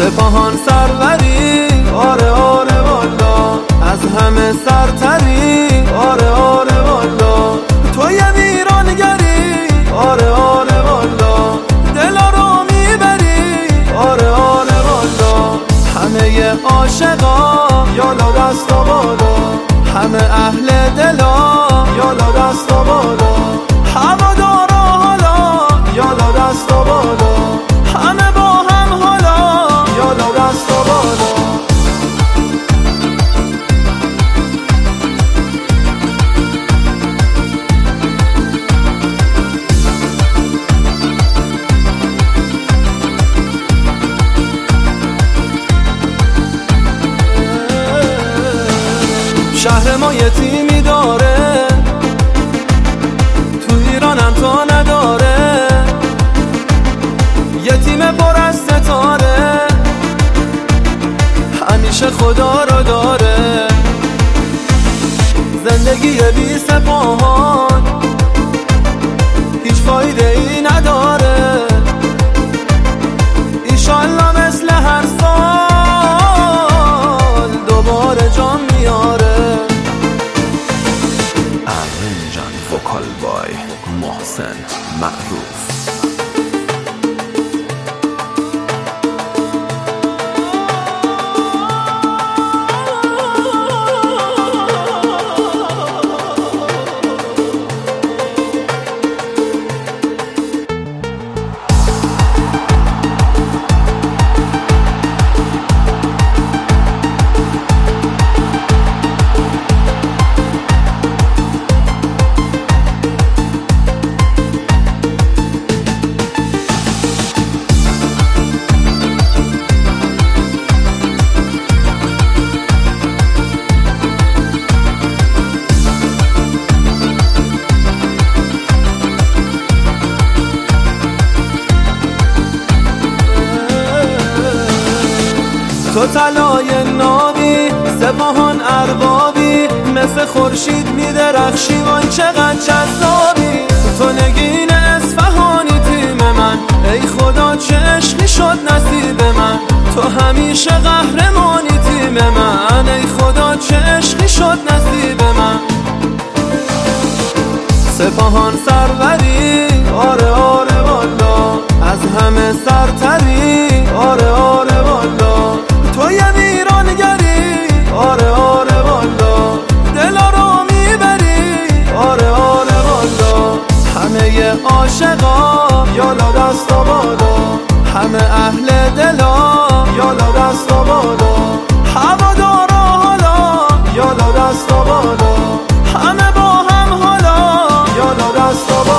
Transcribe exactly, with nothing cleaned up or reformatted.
سپاهان سروری، آره آره والا، از همه سرتری، آره آره والا، تو یه ویرانگری، آره آره والا، دلا رو میبری، آره آره والا. همه عاشقا یالا دست و بالا، همه اهل دلا یالا دست و بالا، هوادارا حالا یالا دست و بالا، همه با هم حالا یالا دست و بالا. شهر ما یه تیمی داره، تو ایرانم تو نداره، یه تیم پر از ستاره، همیشه خدا رو داره. زندگی بی سپاهان هیچ فایده ای نداره، ایشالله مثل هر سال دوباره جام میاره. جان وکال بای محسن معروف. تو طلای نابی، سپاهان اربابی، مثل خورشید میدرخشی، وای چقدر جذابی. تو نگین اصفهانی تیم من، ای خدا چه عشقی شد نصیب من. تو همیشه قهرمانی تیم من، ای خدا چه عشقی شد نصیب من. سپاهان سروری، آره آره والا، از همه سرتری، آره آره والا، تو یه ویرانگری، آره آره والا، دلا رو میبری، آره آره والا. همه عاشقا یالا دست و بالا، همه اهل دلا یالا دست و بالا، هوادارا حالا یالا دست و بالا، همه با هم حالا یالا دست و بالا.